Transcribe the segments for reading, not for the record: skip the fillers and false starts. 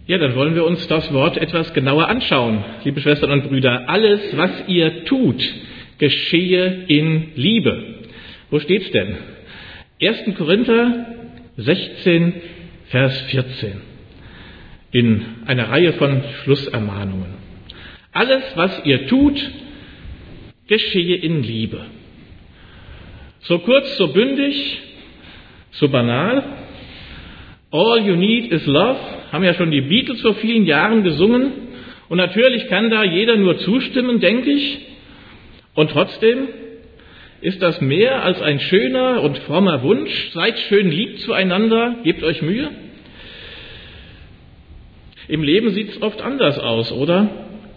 Ja, dann wollen wir uns das Wort etwas genauer anschauen, liebe Schwestern und Brüder. Alles, was ihr tut, geschehe in Liebe. Wo steht's denn? 1. Korinther 16, Vers 14. In einer Reihe von Schlussermahnungen. Alles, was ihr tut, geschehe in Liebe. So kurz, so bündig, so banal. All you need is love, haben ja schon die Beatles vor vielen Jahren gesungen. Und natürlich kann da jeder nur zustimmen, denke ich. Und trotzdem ist das mehr als ein schöner und frommer Wunsch. Seid schön lieb zueinander, gebt euch Mühe. Im Leben sieht es oft anders aus, oder?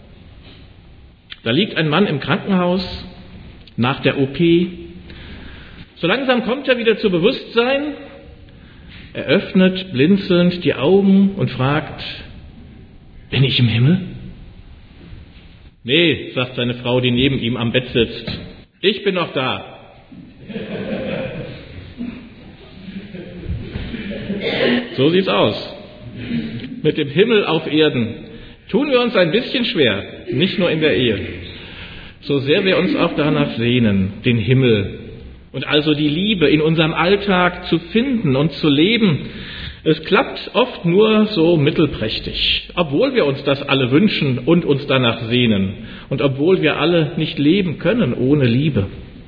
Da liegt ein Mann im Krankenhaus nach der OP. So langsam kommt er wieder zu Bewusstsein. Er öffnet blinzelnd die Augen und fragt, bin ich im Himmel? Nee, sagt seine Frau, die neben ihm am Bett sitzt. Ich bin noch da. So sieht's aus. Mit dem Himmel auf Erden tun wir uns ein bisschen schwer, nicht nur in der Ehe. So sehr wir uns auch danach sehnen, den Himmel und also die Liebe in unserem Alltag zu finden und zu leben. Es klappt oft nur so mittelprächtig, obwohl wir uns das alle wünschen und uns danach sehnen und obwohl wir alle nicht leben können ohne Liebe.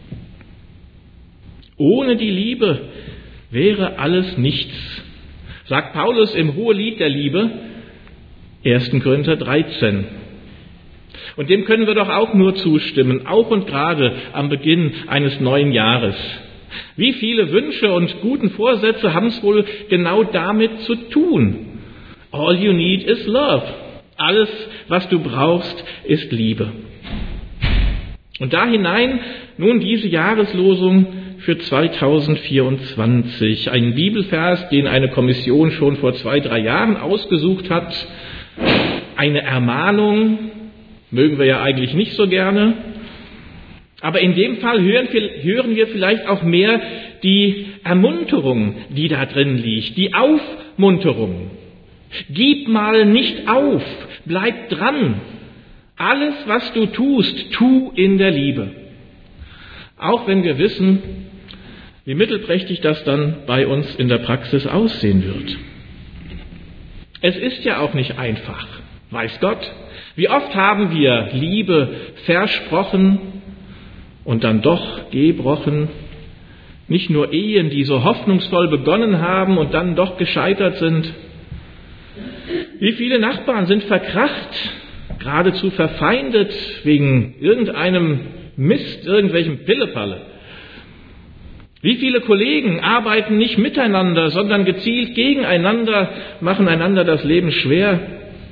Ohne die Liebe wäre alles nichts, sagt Paulus im Hohelied der Liebe, 1. Korinther 13. Und dem können wir doch auch nur zustimmen, auch und gerade am Beginn eines neuen Jahres. Wie viele Wünsche und guten Vorsätze haben es wohl genau damit zu tun? All you need is love. Alles, was du brauchst, ist Liebe. Und da hinein nun diese Jahreslosung für 2024. Ein Bibelvers, den eine Kommission schon vor 2-3 Jahren ausgesucht hat. Eine Ermahnung, mögen wir ja eigentlich nicht so gerne. Aber in dem Fall hören wir vielleicht auch mehr die Ermunterung, die da drin liegt, die Aufmunterung. Gib mal nicht auf, bleib dran. Alles, was du tust, tu in der Liebe. Auch wenn wir wissen, wie mittelprächtig das dann bei uns in der Praxis aussehen wird. Es ist ja auch nicht einfach, weiß Gott. Wie oft haben wir Liebe versprochen und dann doch gebrochen? Nicht nur Ehen, die so hoffnungsvoll begonnen haben und dann doch gescheitert sind. Wie viele Nachbarn sind verkracht, geradezu verfeindet wegen irgendeinem Mist, irgendwelchem Pillepalle. Wie viele Kollegen arbeiten nicht miteinander, sondern gezielt gegeneinander, machen einander das Leben schwer.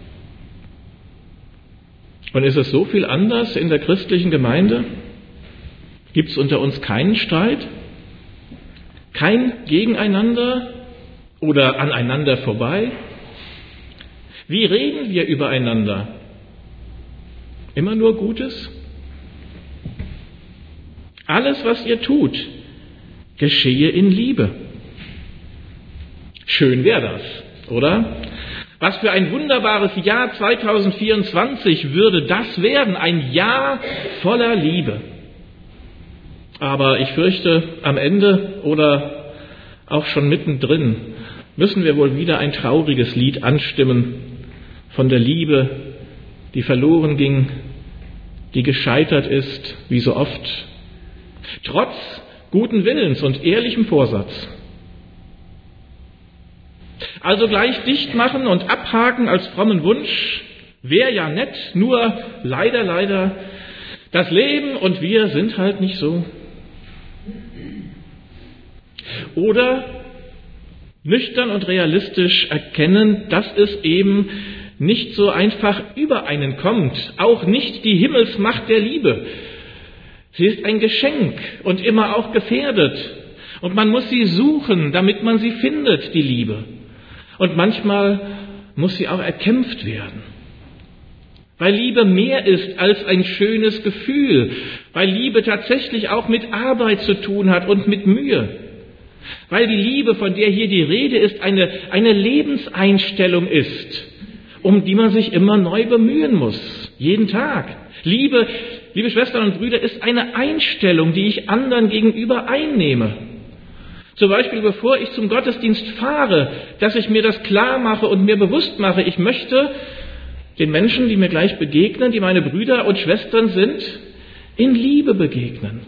Und ist es so viel anders in der christlichen Gemeinde? Gibt es unter uns keinen Streit? Kein Gegeneinander oder aneinander vorbei? Wie reden wir übereinander? Immer nur Gutes? Alles, was ihr tut, geschehe in Liebe. Schön wäre das, oder? Was für ein wunderbares Jahr 2024 würde das werden, ein Jahr voller Liebe. Aber ich fürchte, am Ende oder auch schon mittendrin müssen wir wohl wieder ein trauriges Lied anstimmen von der Liebe, die verloren ging, die gescheitert ist, wie so oft, trotz guten Willens und ehrlichem Vorsatz. Also gleich dicht machen und abhaken als frommen Wunsch, wäre ja nett, nur leider, das Leben und wir sind halt nicht so. Oder nüchtern und realistisch erkennen, dass es eben nicht so einfach über einen kommt, auch nicht die Himmelsmacht der Liebe. Sie ist ein Geschenk und immer auch gefährdet. Und man muss sie suchen, damit man sie findet, die Liebe. Und manchmal muss sie auch erkämpft werden. Weil Liebe mehr ist als ein schönes Gefühl. Weil Liebe tatsächlich auch mit Arbeit zu tun hat und mit Mühe. Weil die Liebe, von der hier die Rede ist, eine Lebenseinstellung ist. um die man sich immer neu bemühen muss, jeden Tag. Liebe, liebe Schwestern und Brüder, ist eine Einstellung, die ich anderen gegenüber einnehme. Zum Beispiel, bevor ich zum Gottesdienst fahre, dass ich mir das klar mache und mir bewusst mache, ich möchte den Menschen, die mir gleich begegnen, die meine Brüder und Schwestern sind, in Liebe begegnen.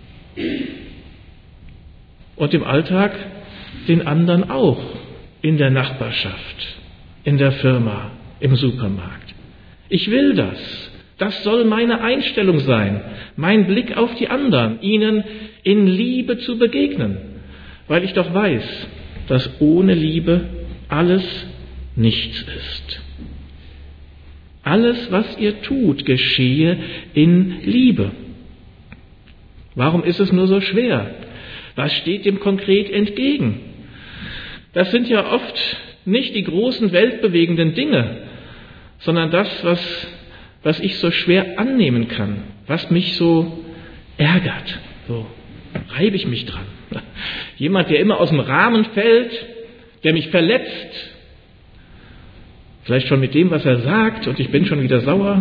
Und im Alltag den anderen auch, in der Nachbarschaft, in der Firma, im Supermarkt. Ich will das. Das soll meine Einstellung sein, mein Blick auf die anderen, ihnen in Liebe zu begegnen, weil ich doch weiß, dass ohne Liebe alles nichts ist. Alles, was ihr tut, geschehe in Liebe. Warum ist es nur so schwer? Was steht dem konkret entgegen? Das sind ja oft nicht die großen weltbewegenden Dinge, sondern das, was ich so schwer annehmen kann, was mich so ärgert. So reibe ich mich dran. Jemand, der immer aus dem Rahmen fällt, der mich verletzt, vielleicht schon mit dem, was er sagt, und ich bin schon wieder sauer.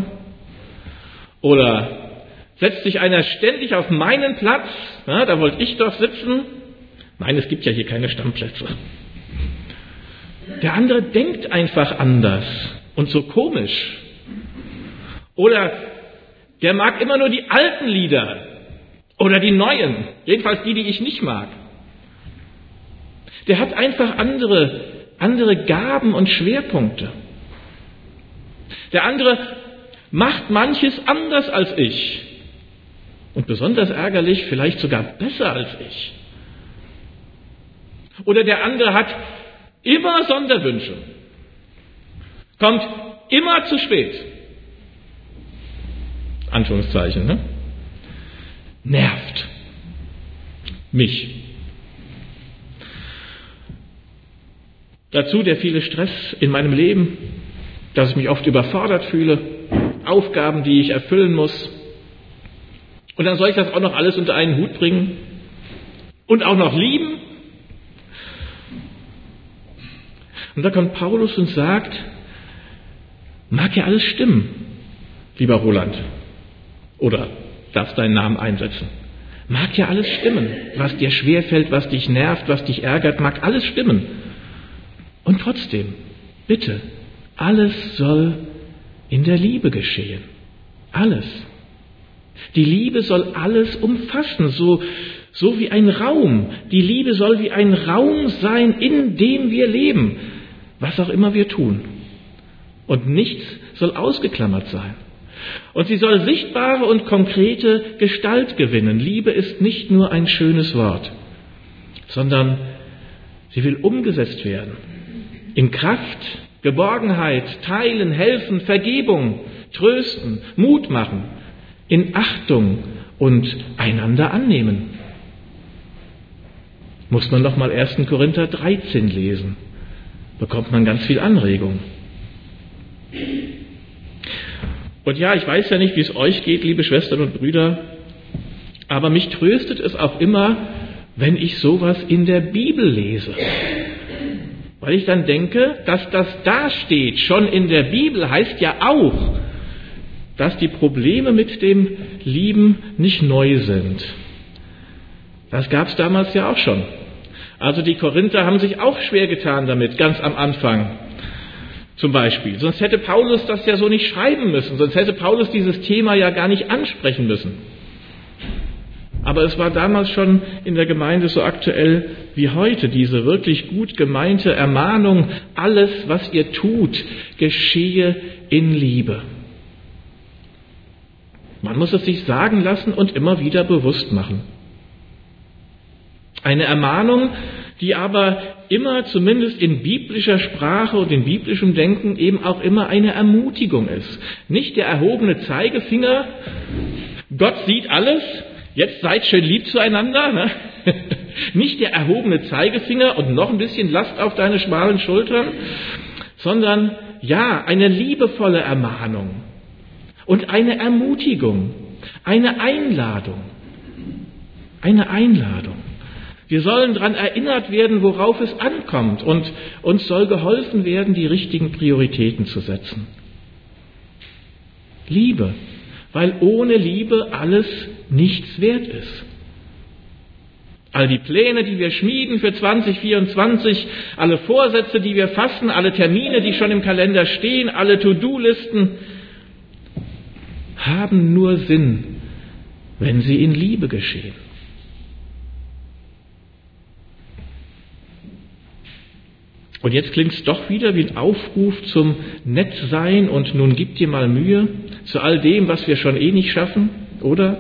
Oder setzt sich einer ständig auf meinen Platz, na, da wollte ich doch sitzen. Nein, es gibt ja hier keine Stammplätze. Der andere denkt einfach anders und so komisch. Oder der mag immer nur die alten Lieder oder die neuen, jedenfalls die ich nicht mag. Der hat einfach andere Gaben und Schwerpunkte. Der andere macht manches anders als ich. Und besonders ärgerlich, vielleicht sogar besser als ich. Oder der andere hat immer Sonderwünsche. Kommt immer zu spät. Anführungszeichen, ne? Nervt mich. Dazu der viele Stress in meinem Leben, dass ich mich oft überfordert fühle, Aufgaben, die ich erfüllen muss. Und dann soll ich das auch noch alles unter einen Hut bringen und auch noch lieben. Und da kommt Paulus und sagt, mag ja alles stimmen, lieber Roland. Oder darfst deinen Namen einsetzen. Mag ja alles stimmen, was dir schwerfällt, was dich nervt, was dich ärgert, mag alles stimmen. Und trotzdem, bitte, alles soll in der Liebe geschehen. Alles. Die Liebe soll alles umfassen, so wie ein Raum. Die Liebe soll wie ein Raum sein, in dem wir leben, was auch immer wir tun. Und nichts soll ausgeklammert sein. Und sie soll sichtbare und konkrete Gestalt gewinnen. Liebe ist nicht nur ein schönes Wort, sondern sie will umgesetzt werden. In Kraft, Geborgenheit, Teilen, Helfen, Vergebung, Trösten, Mut machen, in Achtung und einander annehmen. Muss man doch mal 1. Korinther 13 lesen. Bekommt man ganz viel Anregung. Und ja, ich weiß ja nicht, wie es euch geht, liebe Schwestern und Brüder, aber mich tröstet es auch immer, wenn ich sowas in der Bibel lese. Weil ich dann denke, dass das da steht, schon in der Bibel, heißt ja auch, dass die Probleme mit dem Lieben nicht neu sind. Das gab es damals ja auch schon. Also die Korinther haben sich auch schwer getan damit, ganz am Anfang zum Beispiel. Sonst hätte Paulus das ja so nicht schreiben müssen, sonst hätte Paulus dieses Thema ja gar nicht ansprechen müssen. Aber es war damals schon in der Gemeinde so aktuell wie heute, diese wirklich gut gemeinte Ermahnung, alles, was ihr tut, geschehe in Liebe. Man muss es sich sagen lassen und immer wieder bewusst machen. Eine Ermahnung, die aber immer, zumindest in biblischer Sprache und in biblischem Denken, eben auch immer eine Ermutigung ist. Nicht der erhobene Zeigefinger, Gott sieht alles, jetzt seid schön lieb zueinander. Ne? Nicht der erhobene Zeigefinger und noch ein bisschen Last auf deine schmalen Schultern, sondern ja, eine liebevolle Ermahnung und eine Ermutigung, eine Einladung. Eine Einladung. Wir sollen daran erinnert werden, worauf es ankommt, und uns soll geholfen werden, die richtigen Prioritäten zu setzen. Liebe, weil ohne Liebe alles nichts wert ist. All die Pläne, die wir schmieden für 2024, alle Vorsätze, die wir fassen, alle Termine, die schon im Kalender stehen, alle To-Do-Listen, haben nur Sinn, wenn sie in Liebe geschehen. Und jetzt klingt es doch wieder wie ein Aufruf zum Nettsein und nun gib dir mal Mühe zu all dem, was wir schon eh nicht schaffen, oder?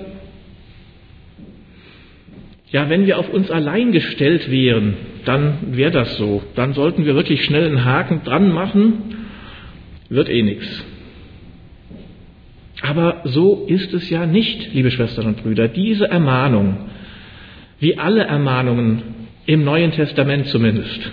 Ja, wenn wir auf uns allein gestellt wären, dann wäre das so. Dann sollten wir wirklich schnell einen Haken dran machen. Wird eh nichts. Aber so ist es ja nicht, liebe Schwestern und Brüder. Diese Ermahnung, wie alle Ermahnungen im Neuen Testament zumindest,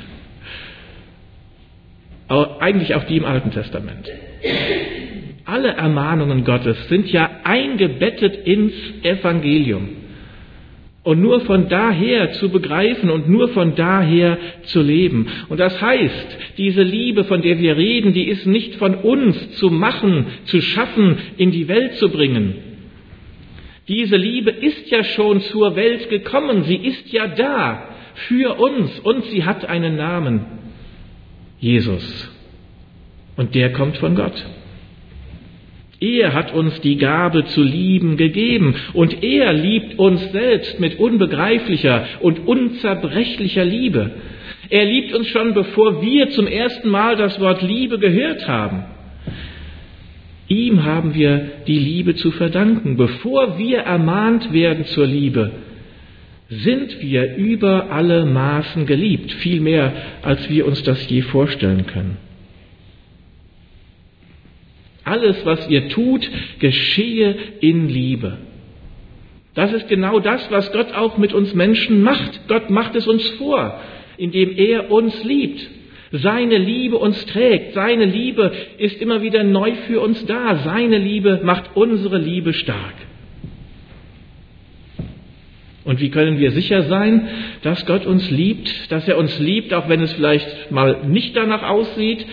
eigentlich auch die im Alten Testament, alle Ermahnungen Gottes sind ja eingebettet ins Evangelium. Und nur von daher zu begreifen und nur von daher zu leben. Und das heißt, diese Liebe, von der wir reden, die ist nicht von uns zu machen, zu schaffen, in die Welt zu bringen. Diese Liebe ist ja schon zur Welt gekommen, sie ist ja da für uns und sie hat einen Namen, Jesus. Und der kommt von Gott. Er hat uns die Gabe zu lieben gegeben und er liebt uns selbst mit unbegreiflicher und unzerbrechlicher Liebe. Er liebt uns schon, bevor wir zum ersten Mal das Wort Liebe gehört haben. Ihm haben wir die Liebe zu verdanken. Bevor wir ermahnt werden zur Liebe, sind wir über alle Maßen geliebt, viel mehr, als wir uns das je vorstellen können. Alles, was ihr tut, geschehe in Liebe. Das ist genau das, was Gott auch mit uns Menschen macht. Gott macht es uns vor, indem er uns liebt. Seine Liebe uns trägt. Seine Liebe ist immer wieder neu für uns da. Seine Liebe macht unsere Liebe stark. Und wie können wir sicher sein, dass Gott uns liebt, dass er uns liebt, auch wenn es vielleicht mal nicht danach aussieht?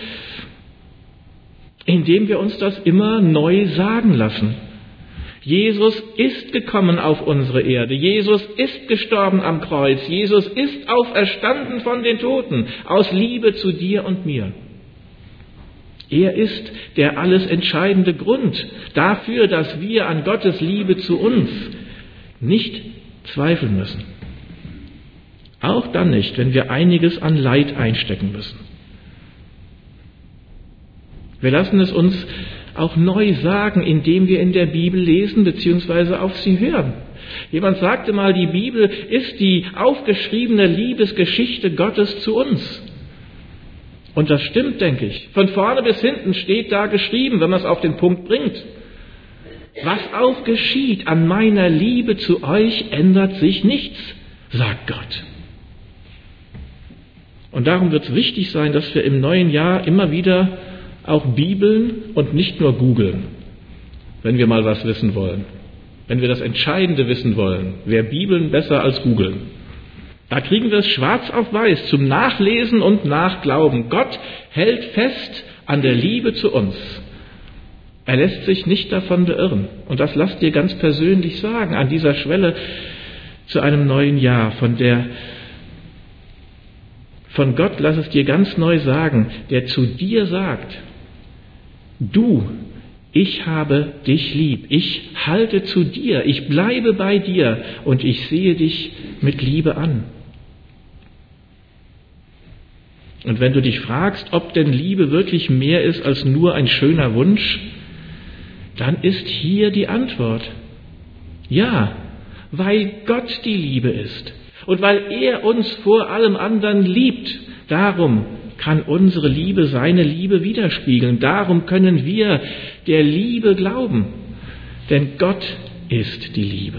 Indem wir uns das immer neu sagen lassen. Jesus ist gekommen auf unsere Erde. Jesus ist gestorben am Kreuz. Jesus ist auferstanden von den Toten aus Liebe zu dir und mir. Er ist der alles entscheidende Grund dafür, dass wir an Gottes Liebe zu uns nicht zweifeln müssen. Auch dann nicht, wenn wir einiges an Leid einstecken müssen. Wir lassen es uns auch neu sagen, indem wir in der Bibel lesen bzw. auf sie hören. Jemand sagte mal, die Bibel ist die aufgeschriebene Liebesgeschichte Gottes zu uns. Und das stimmt, denke ich. Von vorne bis hinten steht da geschrieben, wenn man es auf den Punkt bringt. Was auch geschieht an meiner Liebe zu euch, ändert sich nichts, sagt Gott. Und darum wird es wichtig sein, dass wir im neuen Jahr immer wieder auch bibeln und nicht nur googeln, wenn wir mal was wissen wollen. Wenn wir das Entscheidende wissen wollen, wäre Bibeln besser als googeln. Da kriegen wir es schwarz auf weiß zum Nachlesen und Nachglauben. Gott hält fest an der Liebe zu uns. Er lässt sich nicht davon beirren. Und das lasst dir ganz persönlich sagen, an dieser Schwelle zu einem neuen Jahr, von Gott lass es dir ganz neu sagen, der zu dir sagt, du, ich habe dich lieb, ich halte zu dir, ich bleibe bei dir und ich sehe dich mit Liebe an. Und wenn du dich fragst, ob denn Liebe wirklich mehr ist als nur ein schöner Wunsch, dann ist hier die Antwort. Ja, weil Gott die Liebe ist und weil er uns vor allem anderen liebt, darum kann unsere Liebe seine Liebe widerspiegeln. Darum können wir der Liebe glauben, denn Gott ist die Liebe.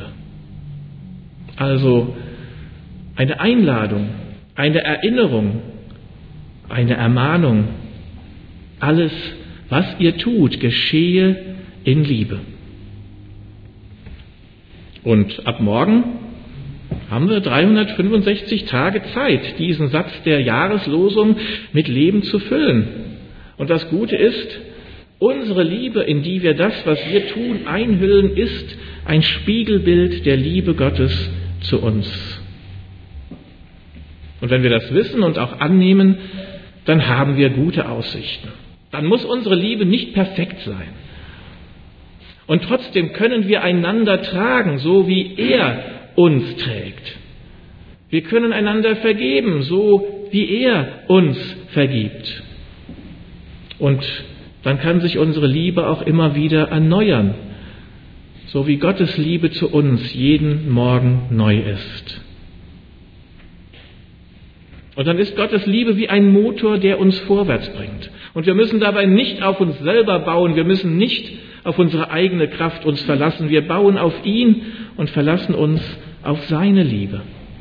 Also eine Einladung, eine Erinnerung, eine Ermahnung. Alles, was ihr tut, geschehe in Liebe. Und ab morgen haben wir 365 Tage Zeit, diesen Satz der Jahreslosung mit Leben zu füllen. Und das Gute ist, unsere Liebe, in die wir das, was wir tun, einhüllen, ist ein Spiegelbild der Liebe Gottes zu uns. Und wenn wir das wissen und auch annehmen, dann haben wir gute Aussichten. Dann muss unsere Liebe nicht perfekt sein. Und trotzdem können wir einander tragen, so wie er uns trägt. Wir können einander vergeben, so wie er uns vergibt. Und dann kann sich unsere Liebe auch immer wieder erneuern, so wie Gottes Liebe zu uns jeden Morgen neu ist. Und dann ist Gottes Liebe wie ein Motor, der uns vorwärts bringt. Und wir müssen dabei nicht auf uns selber bauen, wir müssen nicht auf unsere eigene Kraft uns verlassen. Wir bauen auf ihn und verlassen uns auf seine Liebe.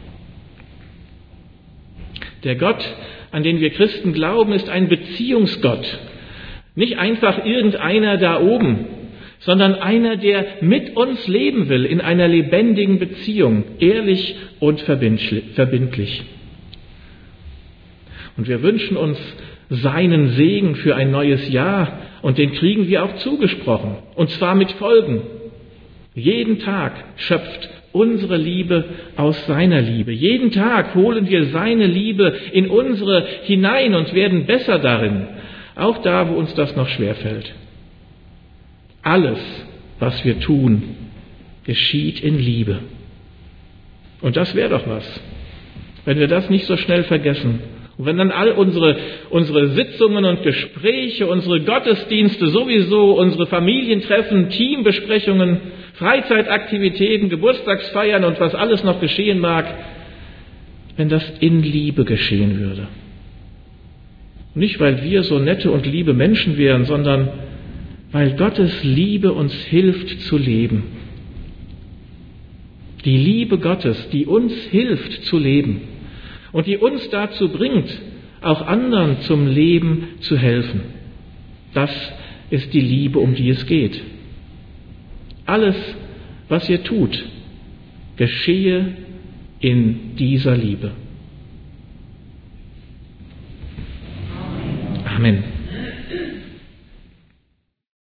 Der Gott, an den wir Christen glauben, ist ein Beziehungsgott. Nicht einfach irgendeiner da oben, sondern einer, der mit uns leben will in einer lebendigen Beziehung, ehrlich und verbindlich. Und wir wünschen uns seinen Segen für ein neues Jahr und den kriegen wir auch zugesprochen. Und zwar mit Folgen. Jeden Tag schöpft unsere Liebe aus seiner Liebe. Jeden Tag holen wir seine Liebe in unsere hinein und werden besser darin. Auch da, wo uns das noch schwerfällt. Alles, was wir tun, geschieht in Liebe. Und das wäre doch was, wenn wir das nicht so schnell vergessen. Und wenn dann all unsere Sitzungen und Gespräche, unsere Gottesdienste sowieso, unsere Familientreffen, Teambesprechungen, Freizeitaktivitäten, Geburtstagsfeiern und was alles noch geschehen mag, wenn das in Liebe geschehen würde. Nicht, weil wir so nette und liebe Menschen wären, sondern weil Gottes Liebe uns hilft zu leben. Die Liebe Gottes, die uns hilft zu leben und die uns dazu bringt, auch anderen zum Leben zu helfen. Das ist die Liebe, um die es geht. Alles, was ihr tut, geschehe in dieser Liebe. Amen.